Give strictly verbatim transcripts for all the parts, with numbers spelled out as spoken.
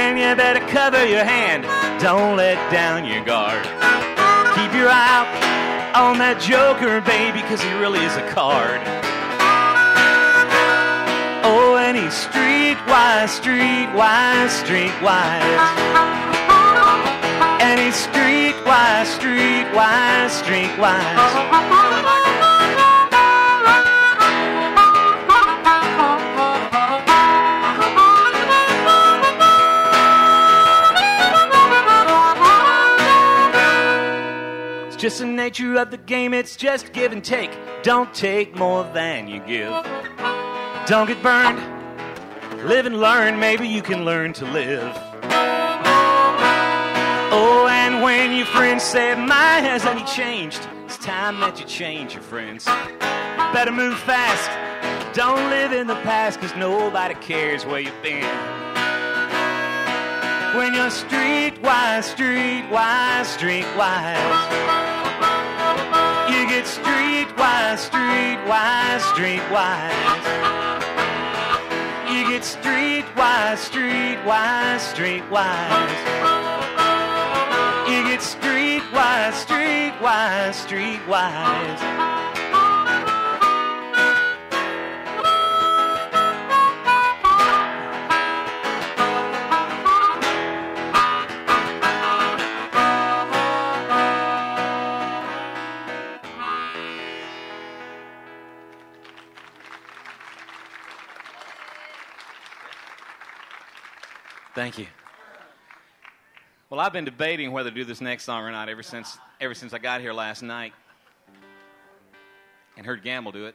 and you better cover your hand. Don't let down your guard. Keep your eye out on that joker, baby, because he really is a card. Oh, and he's streetwise, streetwise, streetwise. And he's streetwise, streetwise, streetwise. Just the nature of the game, it's just give and take. Don't take more than you give. Don't get burned. Live and learn, maybe you can learn to live. Oh, and when your friends say, my, has any changed? It's time that you change your friends. Better move fast. Don't live in the past, cause nobody cares where you've been. When you're streetwise, streetwise, streetwise. You get streetwise, streetwise, streetwise. You get streetwise, streetwise, streetwise. You get streetwise, streetwise, streetwise. Thank you. Well, I've been debating whether to do this next song or not ever since ever since I got here last night and heard Gamble do it.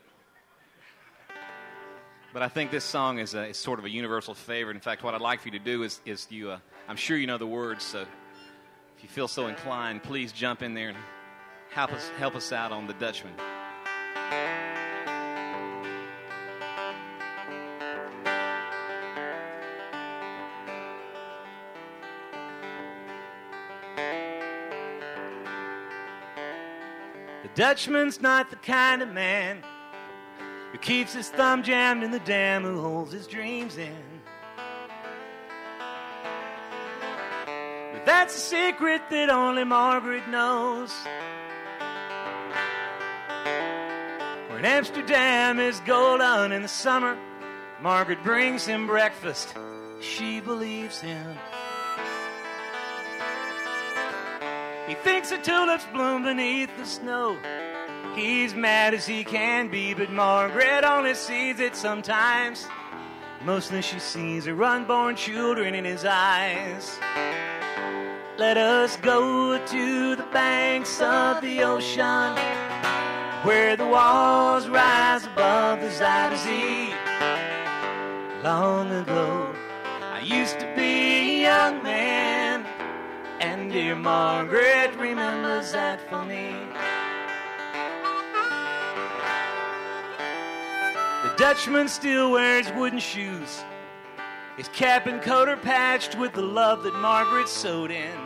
But I think this song is, a, is sort of a universal favorite. In fact, what I'd like for you to do is, is you, uh, I'm sure you know the words, so if you feel so inclined, please jump in there and help us, help us out on The Dutchman. Dutchman's not the kind of man who keeps his thumb jammed in the dam, who holds his dreams in. But that's a secret that only Margaret knows. Where in Amsterdam is golden in the summer, Margaret brings him breakfast. She believes him. He thinks the tulips bloom beneath the snow. He's mad as he can be, but Margaret only sees it sometimes. Mostly she sees her unborn children in his eyes. Let us go to the banks of the ocean, where the walls rise above the Zuyder Zee. Long ago, I used to be a young man, and dear Margaret remembers that for me. The Dutchman still wears wooden shoes. His cap and coat are patched with the love that Margaret sewed in.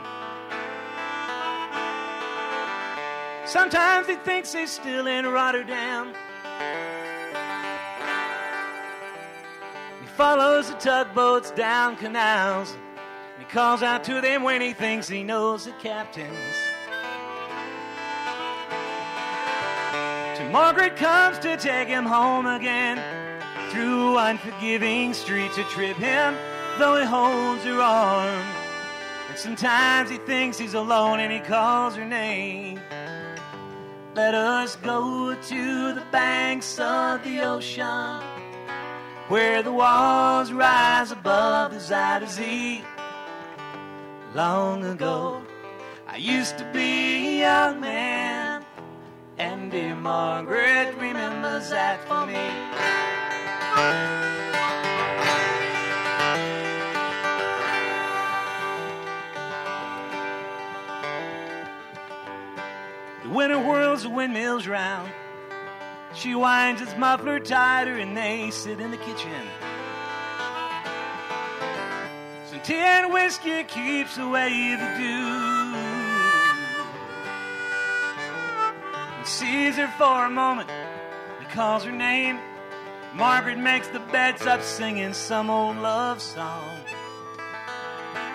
Sometimes he thinks he's still in Rotterdam. He follows the tugboats down canals. He calls out to them when he thinks he knows the captains. Till Margaret comes to take him home again. Through unforgiving streets to trip him, though he holds her arm. And sometimes he thinks he's alone and he calls her name. Let us go to the banks of the ocean, where the walls rise above the Zuyder Zee. Long ago, I used to be a young man, and dear Margaret remembers that for me. The winter whirls the windmills round. She winds his muffler tighter, and they sit in the kitchen. Some tea and whiskey keeps away the dew. And sees her for a moment. He calls her name. Margaret makes the beds up singing some old love song.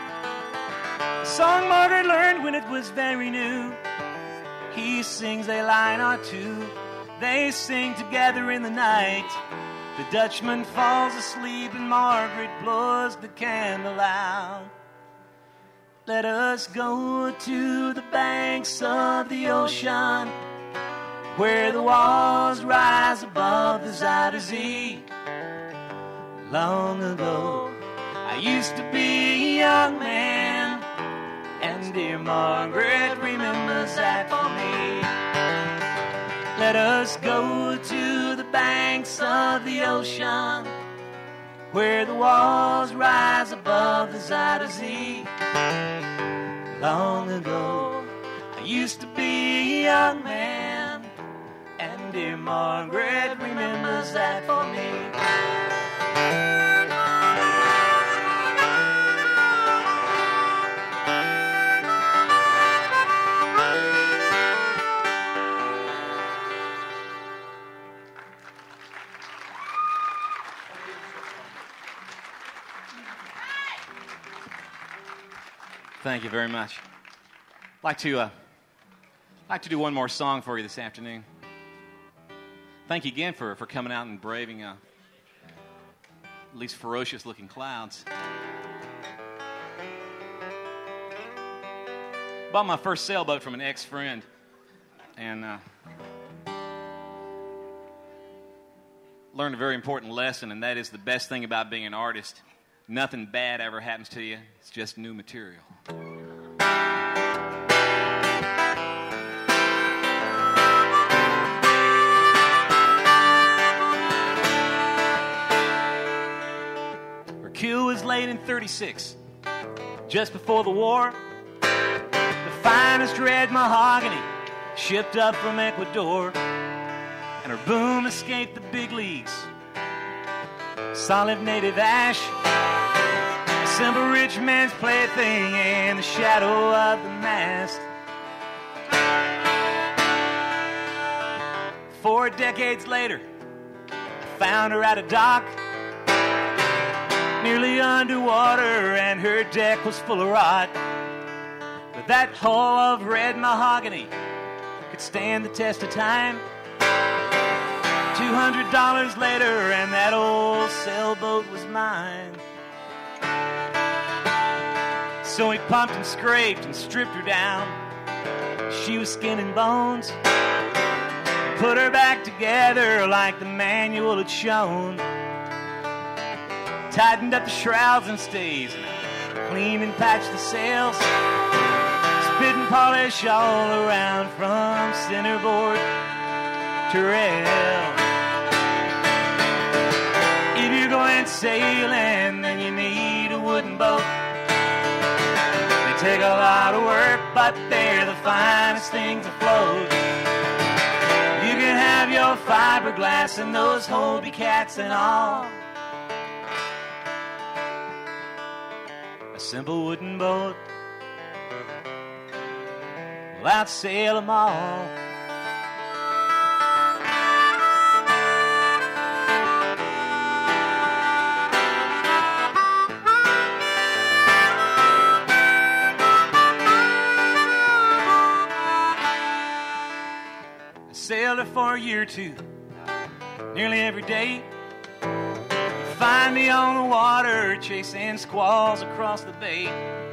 song Margaret learned when it was very new. He sings a line or two. They sing together in the night. The Dutchman falls asleep and Margaret blows the candle out. Let us go to the banks of the ocean, where the walls rise above the Zuider Zee. Long ago, I used to be a young man, and dear Margaret remembers that for me. Let us go to the banks of the ocean, where the walls rise above the Zuider Zee. Long ago, I used to be a young man, and dear Margaret remembers that for me. Thank you very much. I'd like to, uh, like to do one more song for you this afternoon. Thank you again for, for coming out and braving uh, at least ferocious-looking clouds. Bought my first sailboat from an ex-friend, and uh, learned a very important lesson, and that is the best thing about being an artist. Nothing bad ever happens to you. It's just new material. Her keel was laid in thirty-six, just before the war. The finest red mahogany shipped up from Ecuador, and her boom escaped the big leagues. Solid native ash, a simple rich man's plaything in the shadow of the mast. Four decades later, I found her at a dock, nearly underwater, and her deck was full of rot. But that hull of red mahogany could stand the test of time. Two hundred dollars later, and that old sailboat was mine. So he pumped and scraped and stripped her down. She was skin and bones. Put her back together like the manual had shown. Tightened up the shrouds and stays, cleaned and patched the sails. Spit and polish all around from centerboard to rail. If you're going sailing, then you need a wooden boat. They take a lot of work, but they're the finest things afloat. You can have your fiberglass and those Hobie cats and all. A simple wooden boat will outsail them all. Sailed her for a year or two, nearly every day. Find me on the water, chasing squalls across the bay.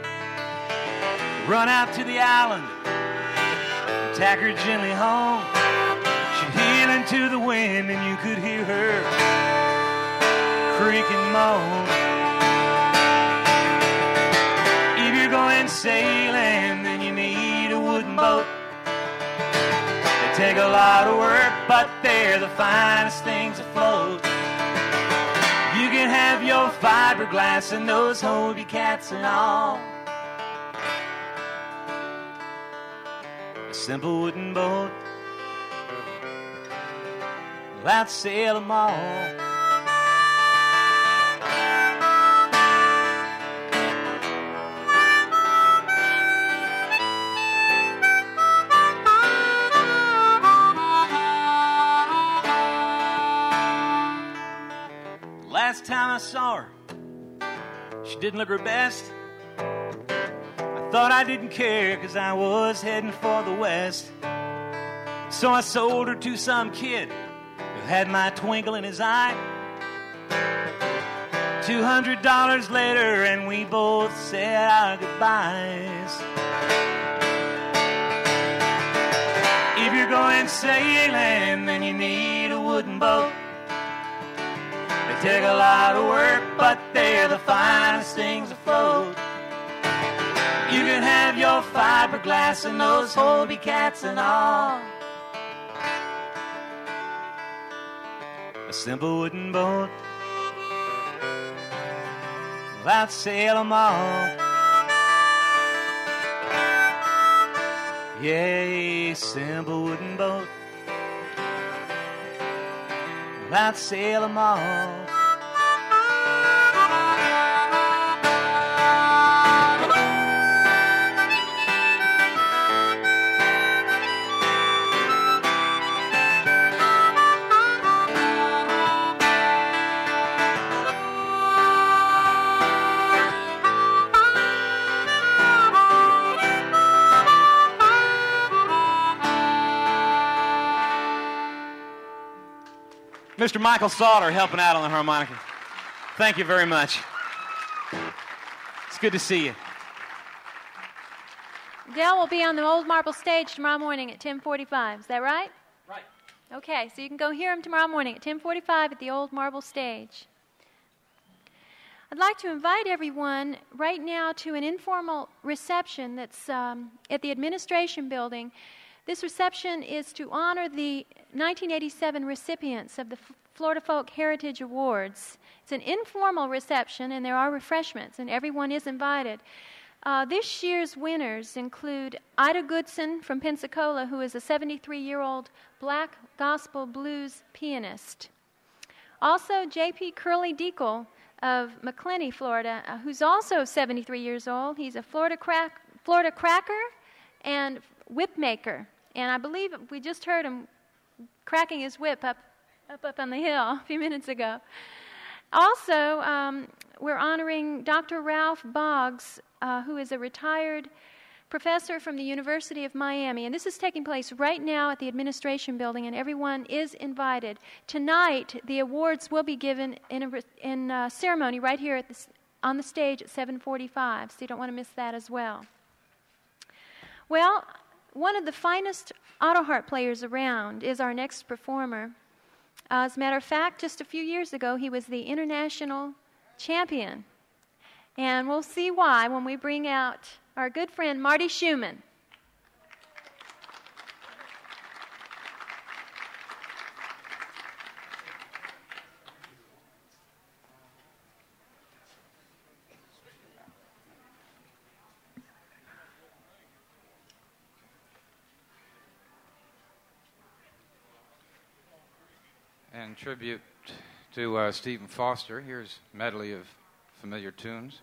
Run out to the island, tack her gently home. She'd heel into the wind, and you could hear her creak and moan. If you're going sailing, then you need a wooden boat. Take a lot of work, but they're the finest things afloat. You can have your fiberglass and those Hobie cats and all. A simple wooden boat will outsail them all. Last time I saw her, she didn't look her best. I Thought I didn't care because I was heading for the west. So I sold her to some kid who had my twinkle in his eye. Two hundred dollars later and we both said our goodbyes. If you're going sailing, then you need a wooden boat. They take a lot of work, but they're the finest things afloat. You can have your fiberglass and those Hobie cats and all. A simple wooden boat will outsail them all. Yeah, simple wooden boat will outsail them all. Mister Michael Sauter helping out on the harmonica. Thank you very much. It's good to see you. Dell will be on the Old Marble stage tomorrow morning at ten forty-five. Is that right? Right. Okay, so you can go hear him tomorrow morning at ten forty-five at the Old Marble stage. I'd like to invite everyone right now to an informal reception that's um, at the administration building. This reception is to honor the nineteen eighty-seven recipients of the Florida Folk Heritage Awards. It's an informal reception, and there are refreshments, and everyone is invited. Uh, this year's winners include Ida Goodson from Pensacola, who is a seventy-three-year-old black gospel blues pianist. Also, J P Curly Deacle of McClenny, Florida, uh, who's also seventy-three years old. He's a Florida, crack, Florida cracker and whip maker. And I believe we just heard him cracking his whip up up, up on the hill a few minutes ago. Also, um, we're honoring Doctor Ralph Boggs, uh, who is a retired professor from the University of Miami. And this is taking place right now at the administration building, and everyone is invited. Tonight, the awards will be given in a, in a ceremony right here at the, on the stage at seven forty-five, so you don't want to miss that as well. Well, one of the finest auto harp players around is our next performer. Uh, as a matter of fact, just a few years ago, he was the international champion. And we'll see why when we bring out our good friend Marty Schumann. In tribute to uh, Stephen Foster, here's a medley of familiar tunes.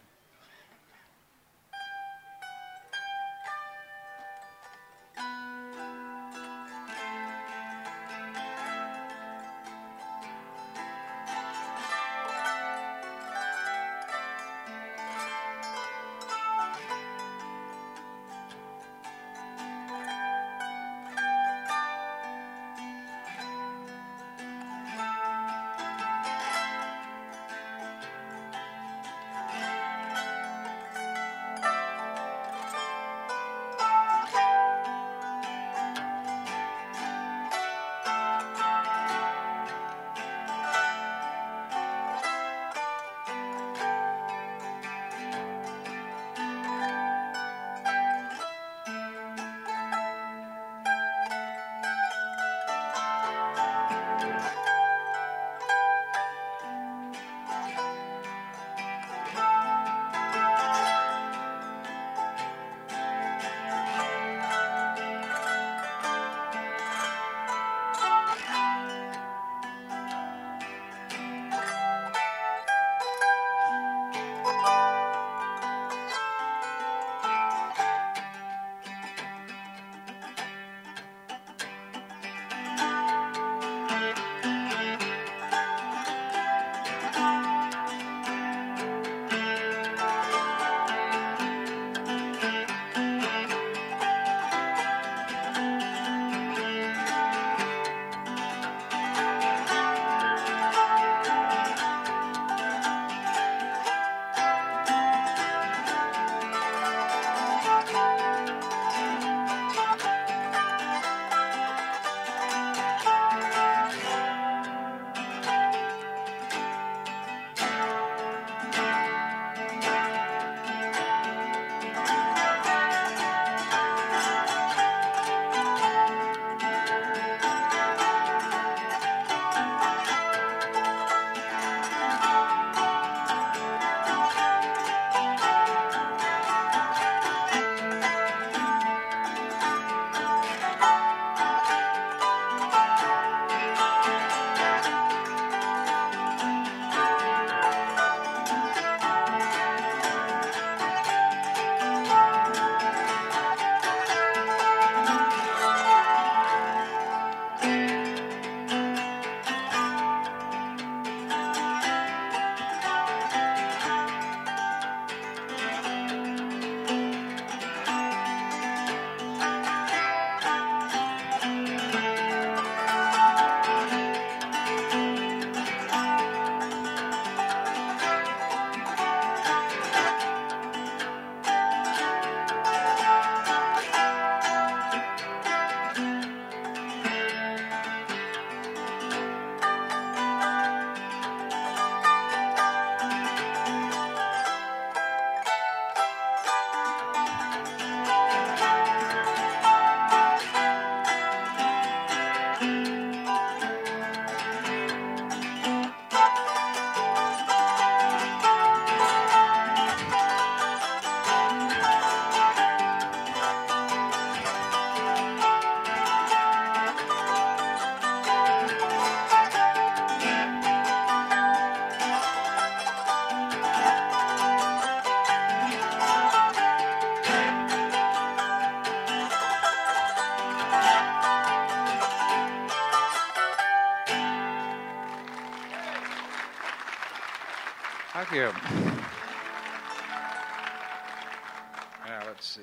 you. Now, let's see.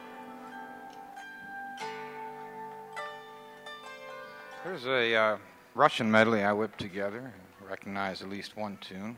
Here's a uh, Russian medley I whipped together. I recognize at least one tune.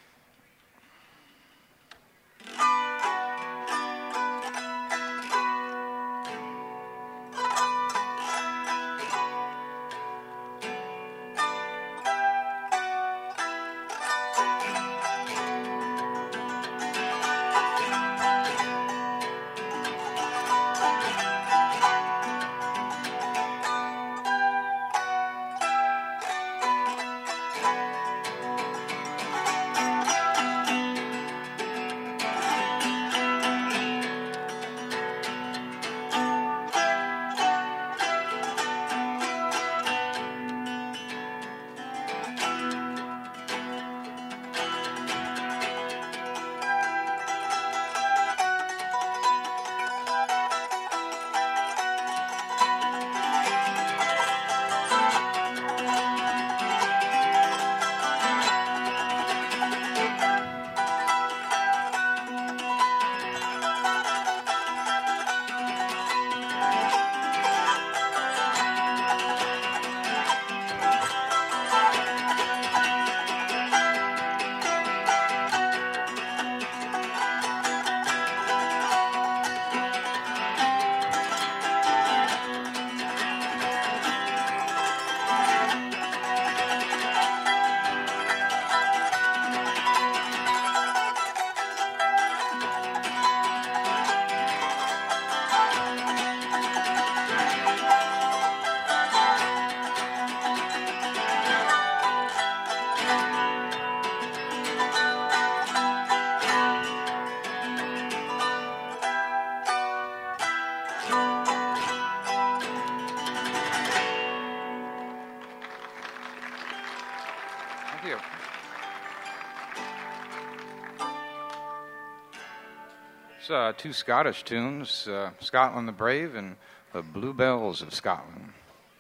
Uh, two Scottish tunes, uh, Scotland the Brave and the Bluebells of Scotland.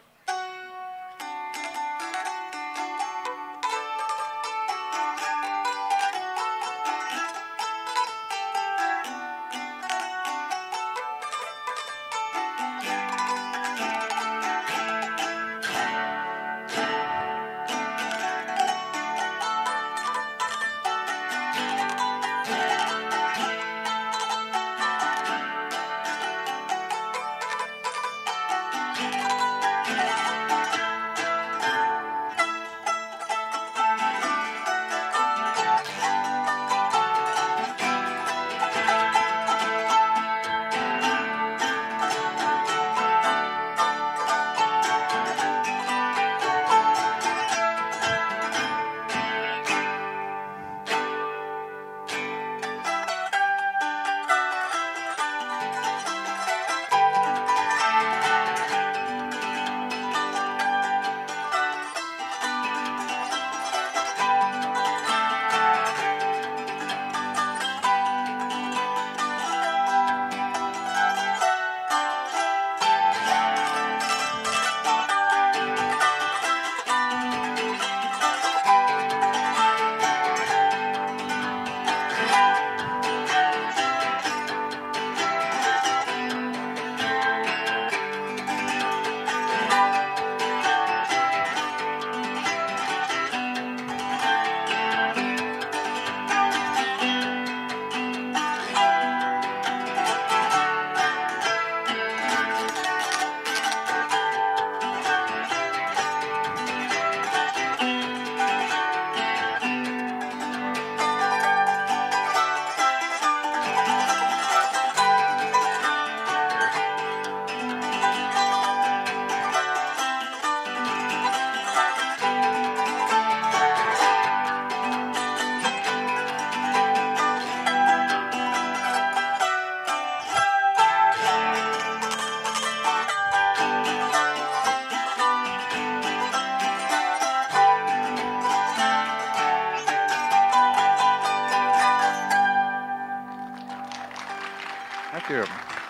you.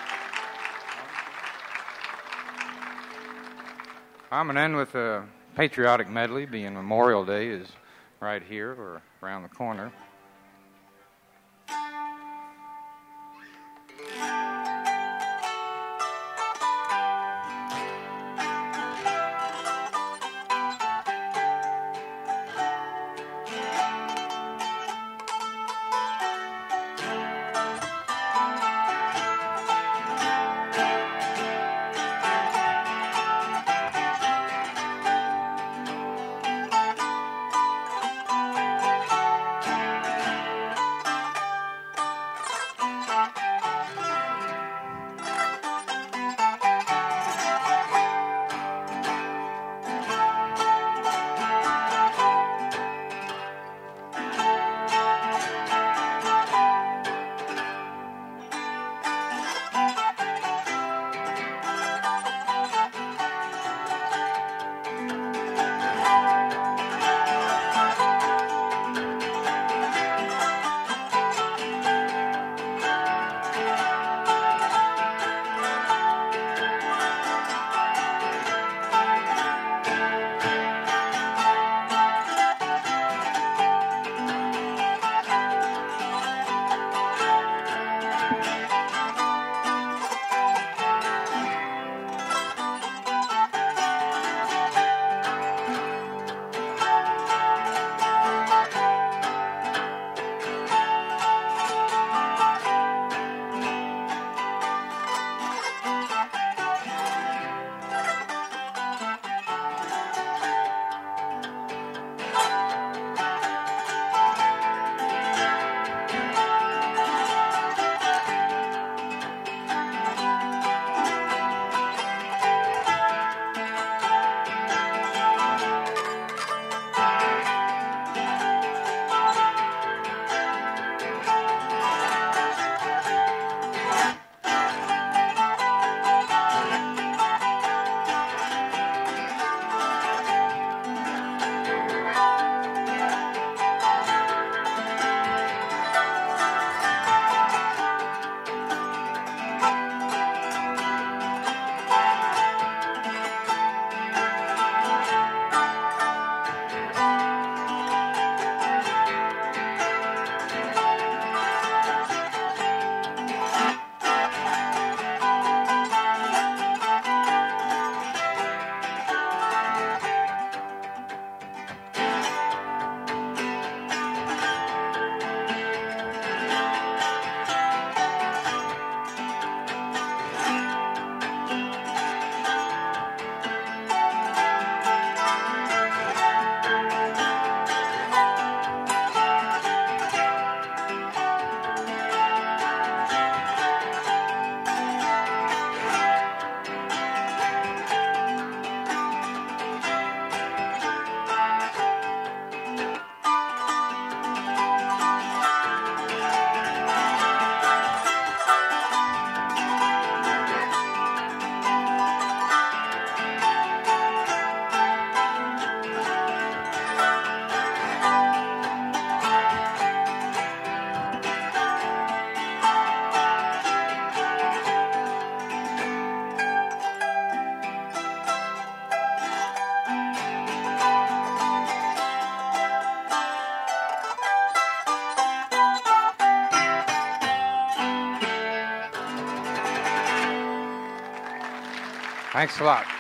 I'm going to end with a patriotic medley, being Memorial Day is right here or around the corner. Thanks a lot.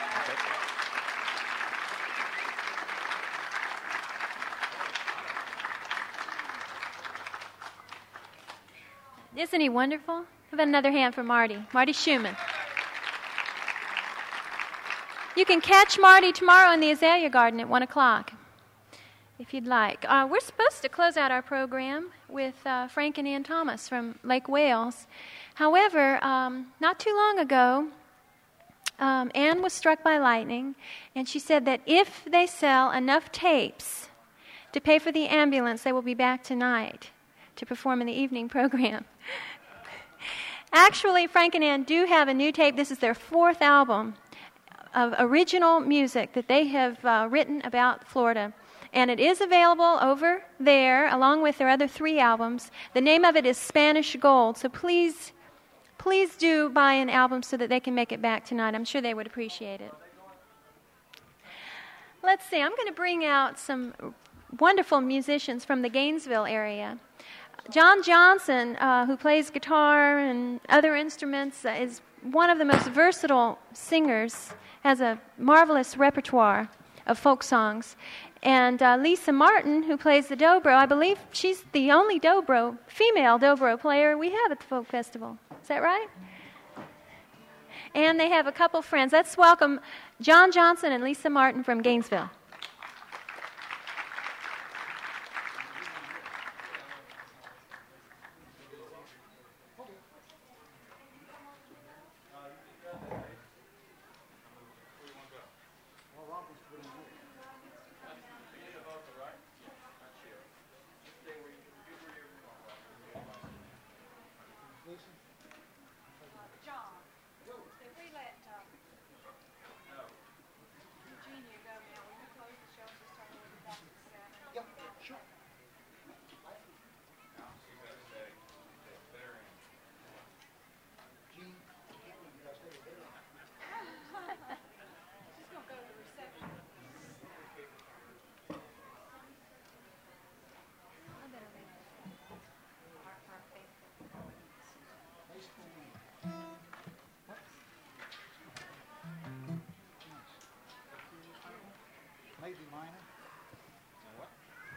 Isn't he wonderful? How about another hand for Marty? Marty Schumann. You can catch Marty tomorrow in the Azalea Garden at one o'clock, if you'd like. Uh, we're supposed to close out our program with uh, Frank and Ann Thomas from Lake Wales. However, um, not too long ago, um, Ann was struck by lightning, and she said that if they sell enough tapes to pay for the ambulance, they will be back tonight to perform in the evening program. Actually, Frank and Ann do have a new tape. This is their fourth album of original music that they have uh, written about Florida. And it is available over there, along with their other three albums. The name of it is Spanish Gold. So please, please do buy an album so that they can make it back tonight. I'm sure they would appreciate it. Let's see. I'm going to bring out some wonderful musicians from the Gainesville area. John Johnson, uh, who plays guitar and other instruments, uh, is one of the most versatile singers, has a marvelous repertoire of folk songs. And uh, Lisa Martin, who plays the dobro, I believe she's the only dobro, female dobro player we have at the Folk Festival. Is that right? And they have a couple friends. Let's welcome John Johnson and Lisa Martin from Gainesville. Maybe minor. What?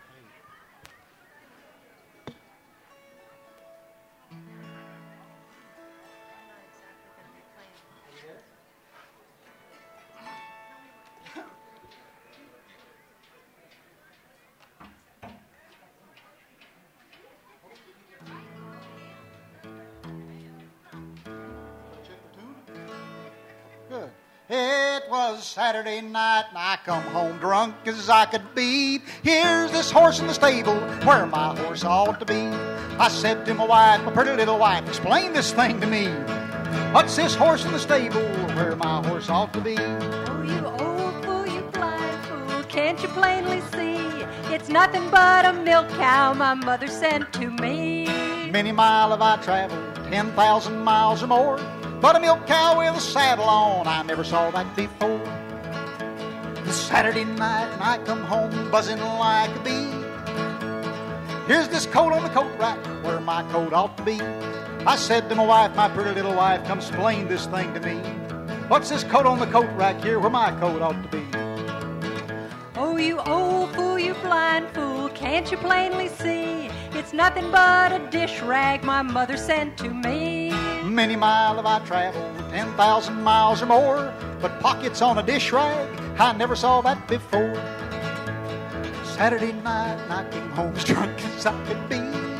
Good. It was Saturday night and I come home drunk as I could be. Here's this horse in the stable where my horse ought to be. I said to my wife, my pretty little wife, explain this thing to me. What's this horse in the stable where my horse ought to be? Oh, you old fool, you blind fool, can't you plainly see? It's nothing but a milk cow my mother sent to me. Many mile have I traveled, ten thousand miles or more, but a milk cow with a saddle on, I never saw that before. This Saturday night and I come home buzzing like a bee. Here's this coat on the coat rack where my coat ought to be. I said to my wife, my pretty little wife, come explain this thing to me. What's this coat on the coat rack here where my coat ought to be? Oh, you old fool, you blind fool, can't you plainly see? It's nothing but a dish rag my mother sent to me. Many mile have I traveled, ten thousand miles or more, but pockets on a dish rag, I never saw that before. Saturday night and I came home as drunk as I could be.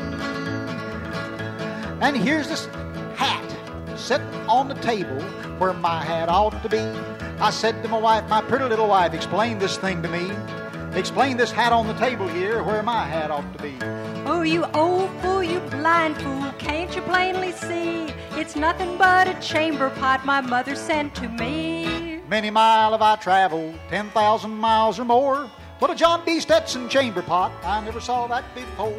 And here's this hat sitting on the table where my hat ought to be. I said to my wife, my pretty little wife, explain this thing to me. Explain this hat on the table here where my hat ought to be. Oh, you old fool, you blind fool, can't you plainly see? It's nothing but a chamber pot my mother sent to me. Many mile have I traveled, ten thousand miles or more, but a John B. Stetson chamber pot, I never saw that before.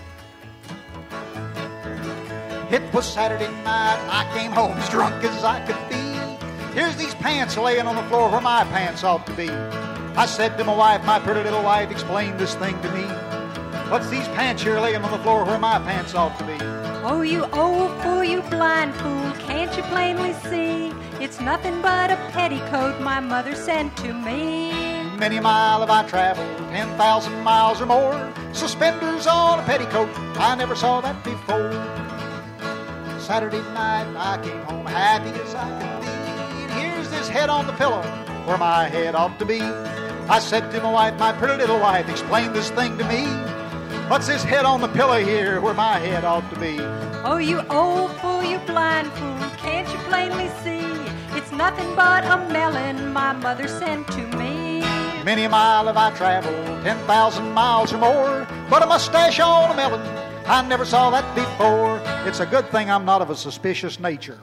It was Saturday night, I came home as drunk as I could be. Here's these pants laying on the floor where my pants ought to be. I said to my wife, my pretty little wife, explain this thing to me. What's these pants here laying on the floor where my pants ought to be? Oh, you old fool, you blind fool, can't you plainly see? It's nothing but a petticoat my mother sent to me. Many a mile have I traveled, ten thousand miles or more. Suspenders on a petticoat, I never saw that before. Saturday night I came home happy as I could be. And here's this head on the pillow where my head ought to be. I said to my wife, my pretty little wife, explain this thing to me. What's this head on the pillow here where my head ought to be? Oh, you old fool, you blind fool, can't you plainly see? It's nothing but a melon my mother sent to me. Many a mile have I traveled, ten thousand miles or more, but a mustache on a melon, I never saw that before. It's a good thing I'm not of a suspicious nature.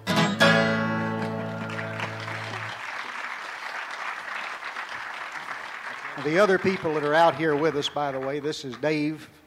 The other people that are out here with us, by the way, this is Dave